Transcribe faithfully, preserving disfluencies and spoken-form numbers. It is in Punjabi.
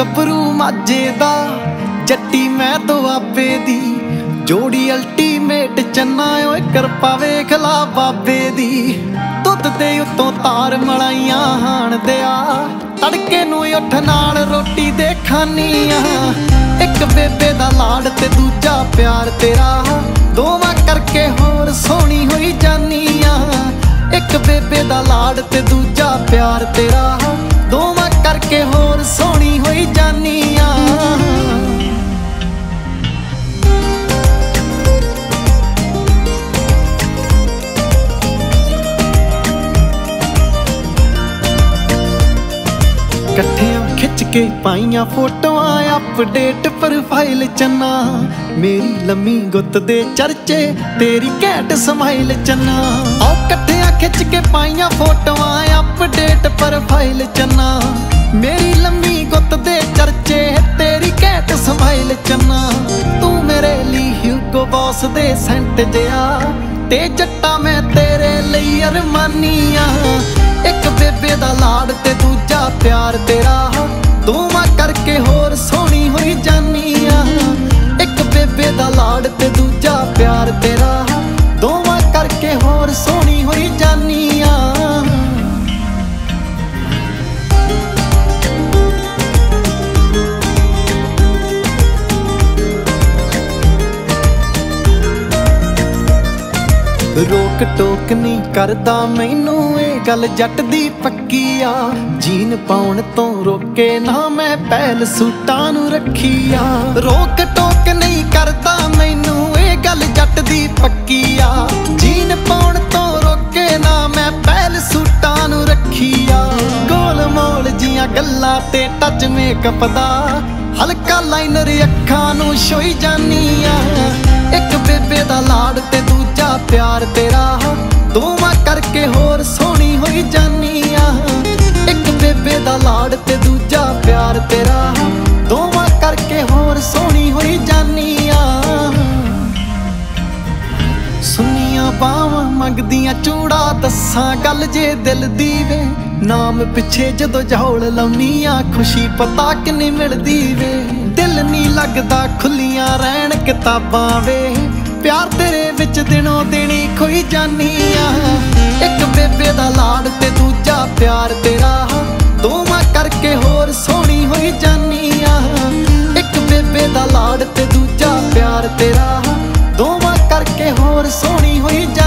ਗੱਭਰੂ ਮਾਝੇ ਦਾ, ਜੱਟੀ ਮੈਂ ਦੁਆਬੇ ਦੀ, ਜੋੜੀ ਅਲਟੀਮੇਟ ਚੰਨਾ ਓਏ ਕਿਰਪਾ ਵੇਖ ਲਾ ਬਾਬੇ ਦੀ। ਦੁੱਧ ਦੇ ਉੱਤੋਂ ਤਾਰ ਮਲਾਈਆਂ ਹਾਣ ਦਿਆ, ਤੜਕੇ ਨੂੰ ਉੱਠ ਨਾਲ ਰੋਟੀ ਦੇ ਖਾਨੀ ਆ। ਇੱਕ ਬੇਬੇ ਦਾ ਲਾੜ ਤੇ ਦੂਜਾ ਪਿਆਰ ਤੇਰਾ, ਦੋਵਾਂ ਕਰਕੇ ਹੋਰ ਸੋਹਣੀ ਹੋਈ ਜਾਨੀ ਆ। ਇੱਕ ਬੇਬੇ ਦਾ ਲਾੜ ਤੇ ਦੂਜਾ ਪਿਆਰ ਤੇਰਾ, ਦੋਵਾਂ ਕਰਕੇ ਹੋਰ ਸੋਹਣੀ ਹੋਈ ਜਾਨੀ ਆ। ਇਕੱਠਿਆਂ ਖਿੱਚ ਕੇ ਪਾਈਆਂ ਫੋਟੋਆਂ, ਅਪਡੇਟ ਪ੍ਰੋਫਾਈਲ ਚੰਨਾ, ਮੇਰੀ ਲੰਮੀ ਗੁੱਤ ਦੇ ਚਰਚੇ, ਤੇਰੀ ਘੈਂਟ ਸਮਾਈਲ ਚੰਨਾ। ਆਓ ਇਕੱਠਿਆਂ ਖਿੱਚ ਕੇ ਪਾਈਆਂ ਫੋਟੋਆਂ, ਅਪਡੇਟ ਪ੍ਰੋਫਾਈਲ ਚੰਨਾ, ਮੇਰੀ ਲੰਮੀ ਗੁੱਤ ਦੇ ਚਰਚੇ, ਤੇਰੀ ਘੈਂਟ ਸਮਾਈਲ ਚੰਨਾ। ਤੂੰ ਮੇਰੇ ਲਈ ਹਿਊਗੋ ਬੌਸ ਦੇ ਸੈਂਟ ਜਿਹਾ, ਤੇ ਜੱਟਾ ਮੈਂ ਤੇਰੇ ਲਈ ਅਰਮਾਨੀ ਆ। ਇੱਕ ਬੇਬੇ ਦਾ ਲਾੜ ਤੇ ਦੂਜਾ ਪਿਆਰ ਤੇਰਾ, ਦੋਵਾਂ ਕਰਕੇ ਹੋਰ ਸੋਹਣੀ ਹੋਈ ਜਾਨੀ ਆ। ਇੱਕ ਬੇਬੇ ਦਾ ਲਾੜ ਤੇ ਦੂਜਾ ਪਿਆਰ ਤੇਰਾ, ਦੋਵਾਂ ਕਰਕੇ ਹੋਰ ਸੋਹਣੀ ਹੋਈ ਜਾਨੀ ਆ। ਰੋਕ ਟੋਕ ਨਹੀਂ ਕਰਦਾ ਮੈਨੂੰ, ਇਹ ਗੱਲ ਜੱਟ ਦੀ ਪੱਕੀ ਆ। ਜੀਨ ਪਾਉਣ ਤੋਂ ਰੋਕੇ ਨਾ ਮੈਂ ਪਹਿਲ ਸੂਟਾਂ ਨੂੰ ਰੱਖੀ ਆ। ਰੋਕ ਟੋਕ ਨਹੀਂ ਕਰਦਾ ਮੈਨੂੰ, ਇਹ ਗੱਲ ਜੱਟ ਦੀ ਪੱਕੀ ਆ। ਜੀਨ ਪਾਉਣ ਤੋਂ ਰੋਕੇ ਨਾ ਮੈਂ ਪਹਿਲ ਸੂਟਾਂ ਨੂੰ ਰੱਖੀ ਆ। ਗੋਲ ਮੋਲ ਜੀਆਂ ਗੱਲਾਂ ਤੇ ਟੱਚ ਮੇਕਅਪ ਦਾ, ਹਲਕਾ ਲਾਈਨਰ ਅੱਖਾਂ ਨੂੰ ਛੋਈ ਜਾਨੀ ਆ। ਇੱਕ ਬੇਬੇ ਦਾ ਲਾੜ ਤੇ ਦੂਜਾ ਪਿਆਰ ਤੇਰਾ, ਦੋਵਾਂ ਕਰਕੇ ਹੋਰ ਸੋਹਣੀ ਹੋਈ ਜਾਨੀ ਆ। ਇੱਕ ਬੇਬੇ ਦਾ ਲਾੜ ਤੇ ਦੂਜਾ ਪਿਆਰ ਤੇਰਾ, ਦੋਵਾਂ ਕਰਕੇ ਹੋਰ ਸੋਹਣੀ ਹੋਈ ਜਾਨੀ ਆ। ਸੁੰਨੀਆਂ ਬਾਹਾਂ ਮੰਗਦੀਆਂ ਚੂੜਾ, ਦੱਸਾਂ ਗੱਲ ਜੇ ਦਿਲ ਦੀ ਵੇ, ਨਾਮ ਪਿੱਛੇ ਜਦੋਂ ਜਹੌਲ ਲਾਉਨੀ ਆ, ਖੁਸ਼ੀ ਪਤਾ ਕਿੰਨੀ ਮਿਲਦੀ ਵੇ। ਦਿਲ ਨੀ ਲੱਗਦਾ ਖੁੱਲੀਆਂ ਰਹਿਣ ਕਿਤਾਬਾਂ ਵੇ, ਪਿਆਰ ਤੇਰੇ ਵਿੱਚ ਦਿਨੋਂ ਦਿਨੀ ਖੋਈ ਜਾਨੀ ਆ। ਇੱਕ ਬੇਬੇ ਦਾ ਲਾੜ ਤੇ ਦੂਜਾ ਪਿਆਰ ਤੇਰਾ, ਦੋਵਾਂ ਕਰਕੇ ਹੋਰ ਸੋਹਣੀ ਹੋਈ ਜਾਨੀ ਆ। ਇੱਕ ਬੇਬੇ ਦਾ ਲਾੜ ਤੇ ਦੂਜਾ ਪਿਆਰ ਤੇਰਾ, ਦੋਵਾਂ ਕਰਕੇ ਹੋਰ ਸੋਹਣੀ ਹੋਈ ਜਾਨੀ ਆ।